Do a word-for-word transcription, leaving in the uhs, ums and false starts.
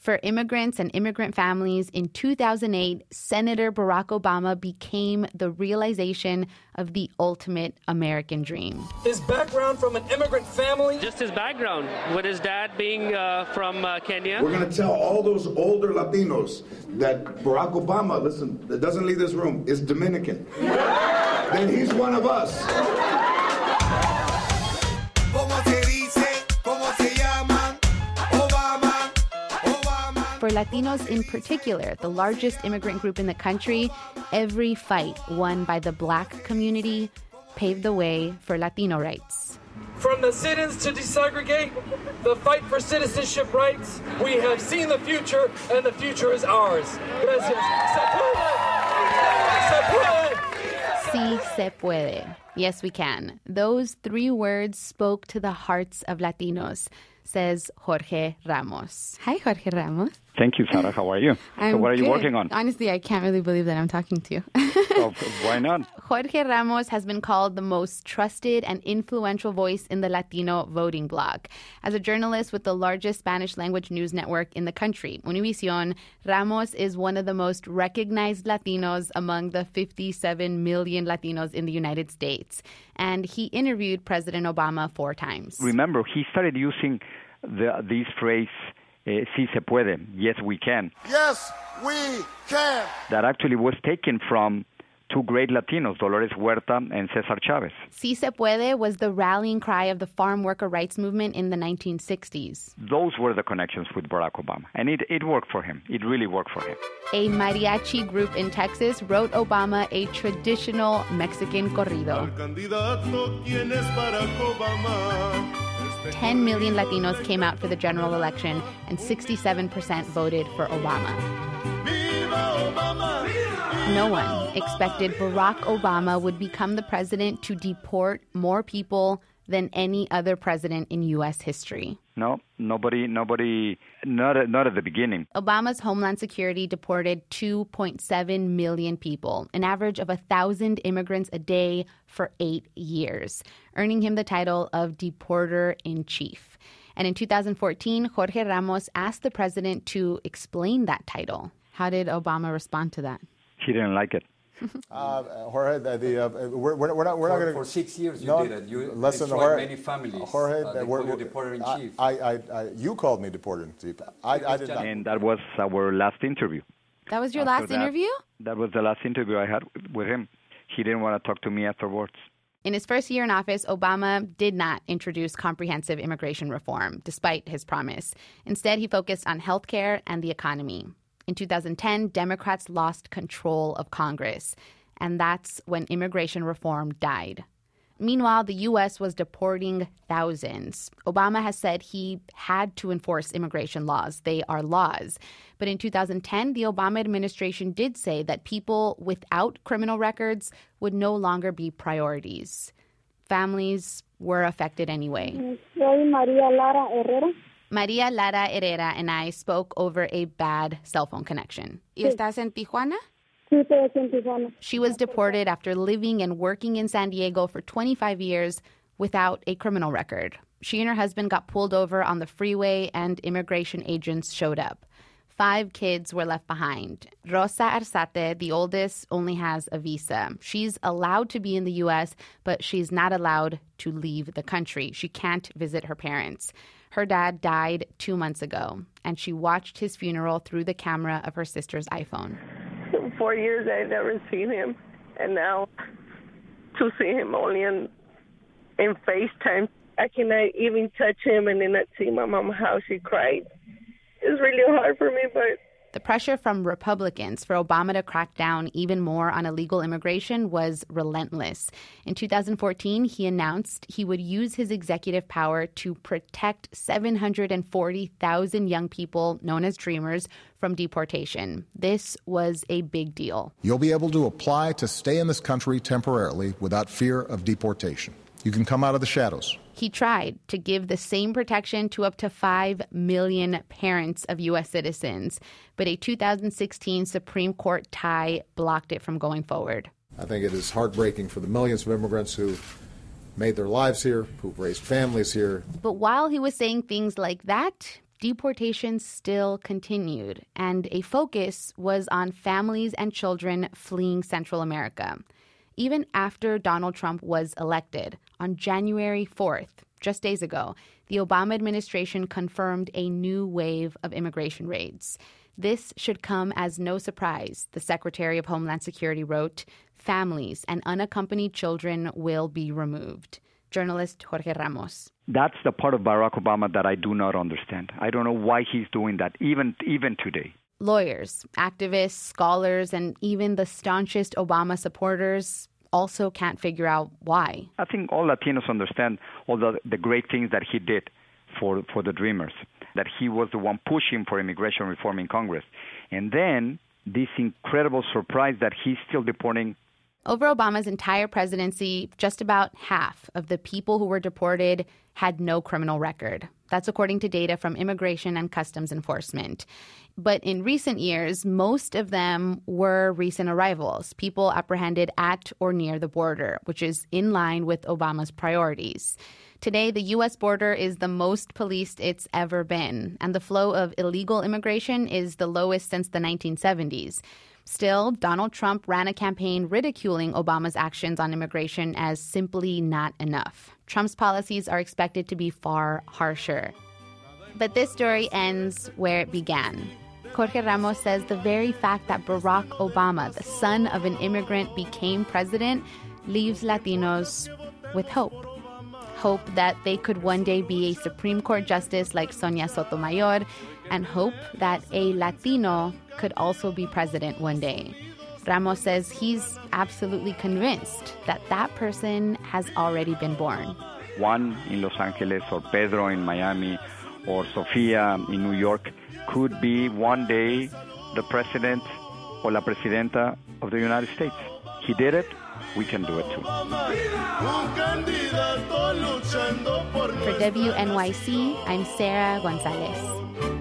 For immigrants and immigrant families, in two thousand eight, Senator Barack Obama became the realization of the ultimate American dream. His background from an immigrant family? Just his background, with his dad being uh, from uh, Kenya. We're going to tell all those older Latinos that Barack Obama, listen, that doesn't leave this room, is Dominican. Then he's one of us. For Latinos in particular, the largest immigrant group in the country, every fight won by the Black community paved the way for Latino rights. From the sit-ins to desegregate, the fight for citizenship rights, we have seen the future, and the future is ours. Gracias. Se puede. Se puede. Sí se puede. Yes, we can. Those three words spoke to the hearts of Latinos, says Jorge Ramos. Hi, Jorge Ramos. Thank you, Sarah. How are you? I'm so what are you good. working on? Honestly, I can't really believe that I'm talking to you. Oh, why not? Jorge Ramos has been called the most trusted and influential voice in the Latino voting bloc. As a journalist with the largest Spanish-language news network in the country, Univision, Ramos is one of the most recognized Latinos among the fifty-seven million Latinos in the United States. And he interviewed President Obama four times. Remember, he started using the, this phrase, Uh, sí se puede, yes we can. Yes, we can. That actually was taken from two great Latinos, Dolores Huerta and Cesar Chavez. Sí se puede was the rallying cry of the farm worker rights movement in the nineteen sixties. Those were the connections with Barack Obama, and it, it worked for him. It really worked for him. A mariachi group in Texas wrote Obama a traditional Mexican corrido. ten million Latinos came out for the general election, and sixty-seven percent voted for Obama. No one expected Barack Obama would become the president to deport more people than any other president in U S history. No, nobody, nobody, not at, not at the beginning. Obama's Homeland Security deported two point seven million people, an average of one thousand immigrants a day for eight years, earning him the title of Deporter-in-Chief. And in two thousand fourteen, Jorge Ramos asked the president to explain that title. How did Obama respond to that? He didn't like it. uh, Jorge, the, the, uh, we're, we're not, we're for, not going to... For six years you no, did it. You listen, destroyed Jorge, many families. Jorge, uh, they we're, call you we're, Deporter-in-Chief. I, I, I, you called me Deporter-in-Chief. I, I did not. And that was our last interview. That was your After last that, interview? That was the last interview I had with him. He didn't want to talk to me afterwards. In his first year in office, Obama did not introduce comprehensive immigration reform, despite his promise. Instead, he focused on health care and the economy. In two thousand ten, Democrats lost control of Congress, and that's when immigration reform died. Meanwhile, the U S was deporting thousands. Obama has said he had to enforce immigration laws. They are laws. But in two thousand ten, the Obama administration did say that people without criminal records would no longer be priorities. Families were affected anyway. Soy María Lara Herrera. Maria Lara Herrera and I spoke over a bad cell phone connection. ¿Y estás en Tijuana? Sí, estoy en Tijuana. She was deported after living and working in San Diego for twenty-five years without a criminal record. She and her husband got pulled over on the freeway and immigration agents showed up. Five kids were left behind. Rosa Arzate, the oldest, only has a visa. She's allowed to be in the U S, but she's not allowed to leave the country. She can't visit her parents. Her dad died two months ago, and she watched his funeral through the camera of her sister's iPhone. Four years I'd never seen him, and now to see him only in, in FaceTime. I cannot even touch him and then not see my mom how she cried. It's really hard for me, but... The pressure from Republicans for Obama to crack down even more on illegal immigration was relentless. In two thousand fourteen, he announced he would use his executive power to protect seven hundred forty thousand young people, known as Dreamers, from deportation. This was a big deal. You'll be able to apply to stay in this country temporarily without fear of deportation. You can come out of the shadows. He tried to give the same protection to up to five million parents of U S citizens, but a two thousand sixteen Supreme Court tie blocked it from going forward. I think it is heartbreaking for the millions of immigrants who made their lives here, who've raised families here. But while he was saying things like that, deportations still continued, and a focus was on families and children fleeing Central America. Even after Donald Trump was elected, on January fourth, just days ago, the Obama administration confirmed a new wave of immigration raids. This should come as no surprise, the Secretary of Homeland Security wrote. Families and unaccompanied children will be removed. Journalist Jorge Ramos. That's the part of Barack Obama that I do not understand. I don't know why he's doing that, even even today. Lawyers, activists, scholars, and even the staunchest Obama supporters also can't figure out why. I think all Latinos understand all the, the great things that he did for, for the Dreamers, that he was the one pushing for immigration reform in Congress. And then this incredible surprise that he's still deporting. Over Obama's entire presidency, just about half of the people who were deported had no criminal record. That's according to data from Immigration and Customs Enforcement. But in recent years, most of them were recent arrivals, people apprehended at or near the border, which is in line with Obama's priorities. Today, the U S border is the most policed it's ever been, and the flow of illegal immigration is the lowest since the nineteen seventies. Still, Donald Trump ran a campaign ridiculing Obama's actions on immigration as simply not enough. Trump's policies are expected to be far harsher. But this story ends where it began. Jorge Ramos says the very fact that Barack Obama, the son of an immigrant, became president leaves Latinos with hope. Hope that they could one day be a Supreme Court justice like Sonia Sotomayor, and hope that a Latino could also be president one day. Ramos says he's absolutely convinced that that person has already been born. Juan in Los Angeles, or Pedro in Miami, or Sofia in New York could be one day the president or la presidenta of the United States. He did it. We can do it too. For W N Y C, I'm Sarah Gonzalez.